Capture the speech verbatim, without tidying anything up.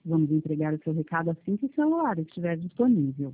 Vamos entregar o seu recado assim que o celular estiver disponível.